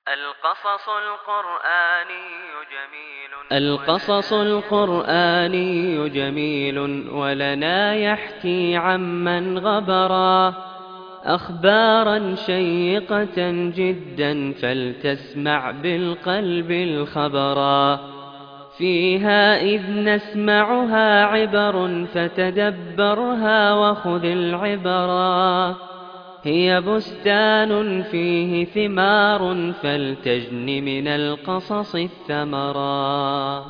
القصص القرآني جميل ولنا يحكي عمن غبرا أخبارا شيقة جدا فلتسمع بالقلب الخبرا فيها إذ نسمعها عبر فتدبرها وخذ العبرا هي بستان فيه ثمار فلتجن من القصص الثمرا.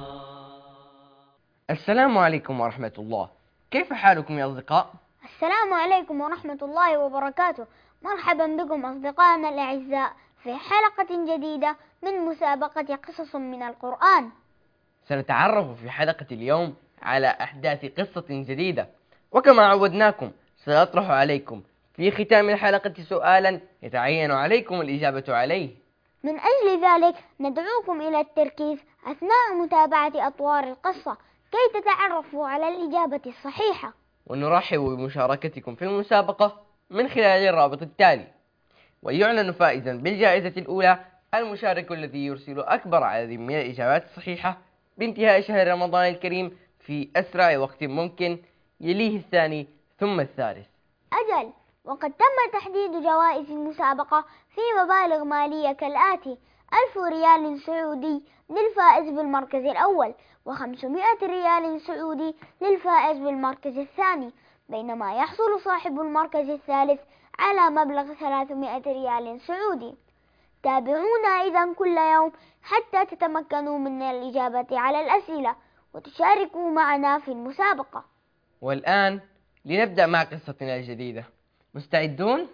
السلام عليكم ورحمة الله. كيف حالكم يا أصدقاء؟ السلام عليكم ورحمة الله وبركاته. مرحبا بكم أصدقائنا الأعزاء في حلقة جديدة من مسابقة قصص من القرآن. سنتعرف في حلقة اليوم على أحداث قصة جديدة، وكما عودناكم سنطرح عليكم في ختام الحلقة سؤالا يتعين عليكم الإجابة عليه. من أجل ذلك ندعوكم إلى التركيز أثناء متابعة أطوار القصة كي تتعرفوا على الإجابة الصحيحة، ونرحب بمشاركتكم في المسابقة من خلال الرابط التالي. ويعلن فائزا بالجائزة الأولى المشارك الذي يرسل أكبر عدد من الإجابات الصحيحة بانتهاء شهر رمضان الكريم في أسرع وقت ممكن، يليه الثاني ثم الثالث. أجل، وقد تم تحديد جوائز المسابقة في مبالغ مالية كالآتي: 1000 ريال سعودي للفائز بالمركز الأول، و500 ريال سعودي للفائز بالمركز الثاني، بينما يحصل صاحب المركز الثالث على مبلغ 300 ريال سعودي. تابعونا إذن كل يوم حتى تتمكنوا من الإجابة على الأسئلة وتشاركوا معنا في المسابقة. والآن لنبدأ مع قصتنا الجديدة. مستعدون؟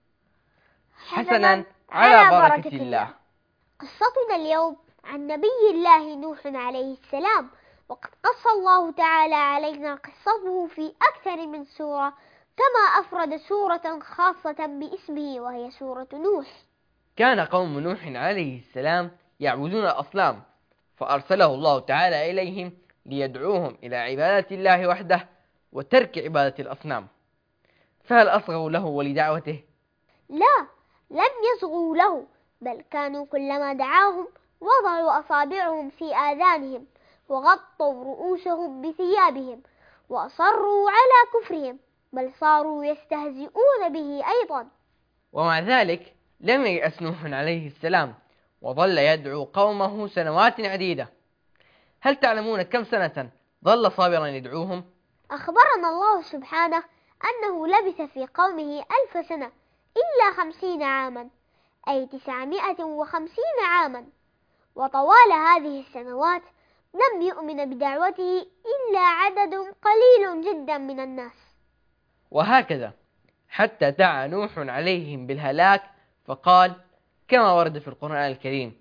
حسنا، على بركة الله. قصتنا اليوم عن نبي الله نوح عليه السلام، وقد قص الله تعالى علينا قصته في أكثر من سورة، كما أفرد سورة خاصة باسمه وهي سورة نوح. كان قوم نوح عليه السلام يعبدون الأصنام، فأرسله الله تعالى إليهم ليدعوهم إلى عبادة الله وحده وترك عبادة الأصنام. فهل أصغوا له ولدعوته؟ لا، لم يصغوا له، بل كانوا كلما دعاهم وضعوا أصابعهم في آذانهم وغطوا رؤوسهم بثيابهم وأصروا على كفرهم، بل صاروا يستهزئون به أيضا. ومع ذلك لم ييأس نوح عليه السلام، وظل يدعو قومه سنوات عديدة. هل تعلمون كم سنة ظل صابرا يدعوهم؟ أخبرنا الله سبحانه أنه لبث في قومه 1000 سنة إلا 50 عاما، أي 950 عاما، وطوال هذه السنوات لم يؤمن بدعوته إلا عدد قليل جدا من الناس. وهكذا حتى دعا نوح عليهم بالهلاك، فقال كما ورد في القرآن الكريم: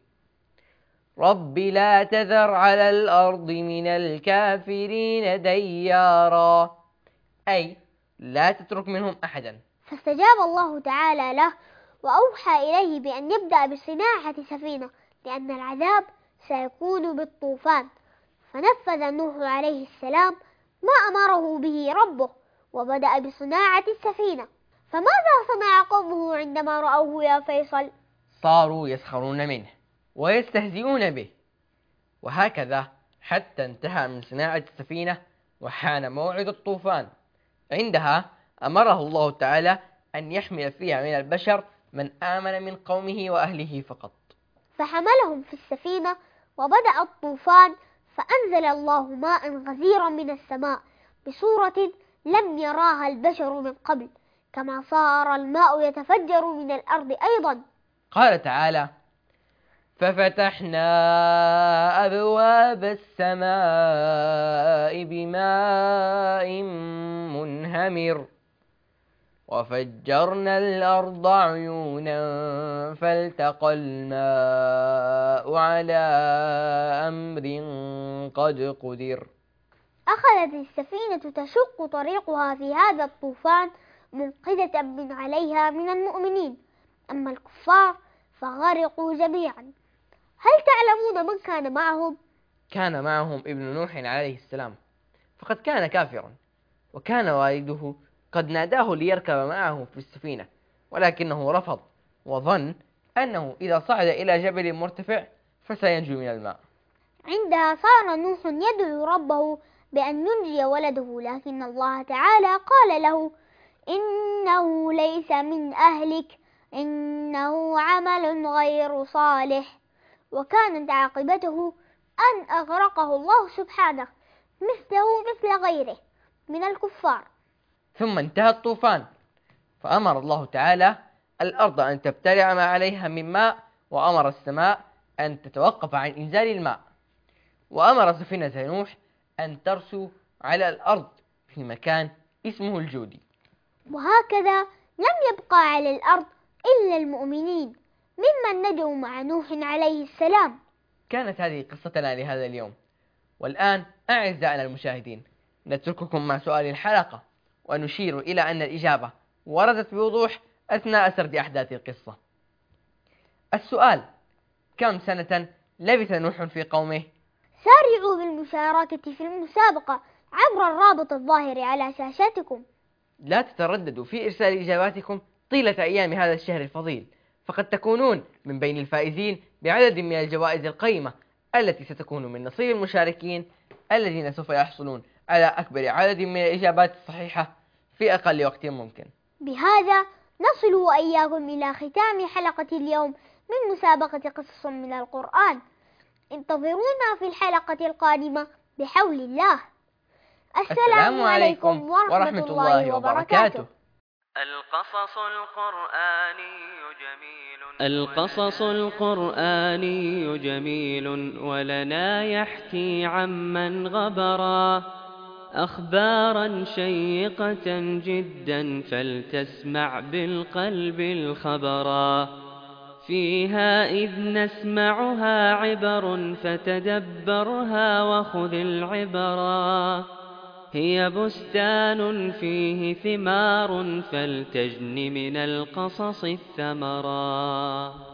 رب لا تذر على الأرض من الكافرين ديارا، أي لا تترك منهم أحدا. فاستجاب الله تعالى له وأوحى إليه بأن يبدأ بصناعة سفينة، لأن العذاب سيكون بالطوفان. فنفذ نوح عليه السلام ما أمره به ربه وبدأ بصناعة السفينة. فماذا صنع قومه عندما رأوه يا فيصل؟ صاروا يسخرون منه ويستهزئون به، وهكذا حتى انتهى من صناعة السفينة وحان موعد الطوفان. عندها أمره الله تعالى أن يحمل فيها من البشر من آمن من قومه وأهله فقط. فحملهم في السفينة وبدأ الطوفان، فأنزل الله ماء غزيرا من السماء بصورة لم يراها البشر من قبل، كما صار الماء يتفجر من الأرض أيضا. قال تعالى: ففتحنا أبواب السماء بماء منهمر وفجرنا الأرض عيونا فالتقى الماء على أمر قد قدر. أخذت السفينة تشق طريقها في هذا الطوفان منقذة من عليها من المؤمنين، أما الكفار فغرقوا جميعا. هل تعلمون من كان معهم؟ كان معهم ابن نوح عليه السلام، فقد كان كافرا، وكان والده قد ناداه ليركب معه في السفينة، ولكنه رفض وظن أنه إذا صعد إلى جبل مرتفع فسينجو من الماء. عندها صار نوح يدعو ربه بأن ينجي ولده، لكن الله تعالى قال له: إنه ليس من أهلك، إنه عمل غير صالح. وكانت عاقبته أن أغرقه الله سبحانه مثله مثل غيره من الكفار. ثم انتهى الطوفان، فأمر الله تعالى الأرض أن تبتلع ما عليها من ماء، وأمر السماء أن تتوقف عن إنزال الماء، وأمر سفينة نوح أن ترسو على الأرض في مكان اسمه الجودي. وهكذا لم يبقى على الأرض إلا المؤمنين ممن نجوا مع نوح عليه السلام. كانت هذه قصتنا لهذا اليوم. والآن أعزائنا المشاهدين، نترككم مع سؤال الحلقة، ونشير إلى أن الإجابة وردت بوضوح أثناء سرد أحداث القصة. السؤال: كم سنة لبث نوح في قومه؟ سارعوا بالمشاركة في المسابقة عبر الرابط الظاهر على شاشاتكم. لا تترددوا في إرسال إجاباتكم طيلة أيام هذا الشهر الفضيل، فقد تكونون من بين الفائزين بعدد من الجوائز القيمة التي ستكون من نصيب المشاركين الذين سوف يحصلون على أكبر عدد من الإجابات الصحيحة في أقل وقت ممكن. بهذا نصل وإياكم إلى ختام حلقة اليوم من مسابقة قصص من القرآن. انتظرونا في الحلقة القادمة بحول الله. السلام عليكم ورحمة الله وبركاته. القصص القرآني جميل ولنا يحكي عمن غبرا، أخبارا شيقة جدا فلتسمع بالقلب الخبرا، فيها إذ نسمعها عبر فتدبرها وخذ العبرا، هي بستان فيه ثمار فلتجن من القصص الثمرا.